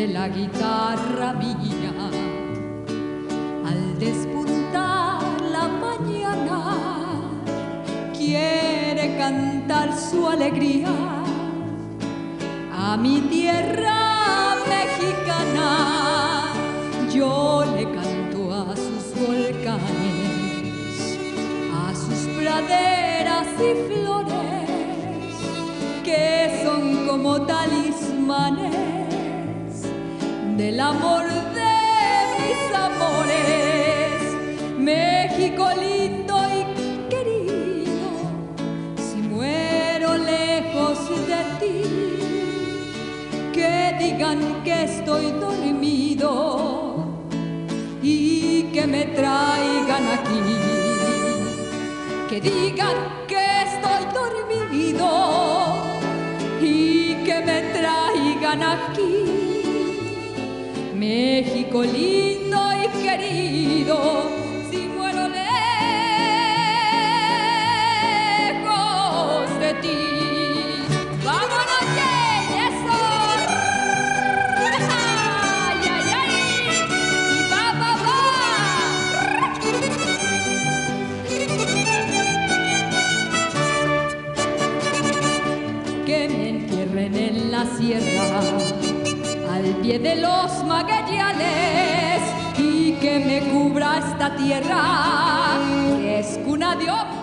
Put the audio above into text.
de la guitarra mía. Al despuntar la mañana, quiere cantar su alegría a mi tierra mexicana. Yo le canto a sus volcanes, a sus praderas y flores, que son como talismanes del amor de mis amores. México lindo y querido, si muero lejos de ti, que digan que estoy dormido y que me traigan aquí. Que digan que estoy dormido y que me traigan aquí. México lindo y querido, si muero lejos de ti. ¡Vámonos, Jane! ¡Eso! ¡Ay, ay, ay! ¡Y va, va, va! Que me entierren en la sierra, al pie de los Magallanes, y que me cubra esta tierra, que es cuna de hombres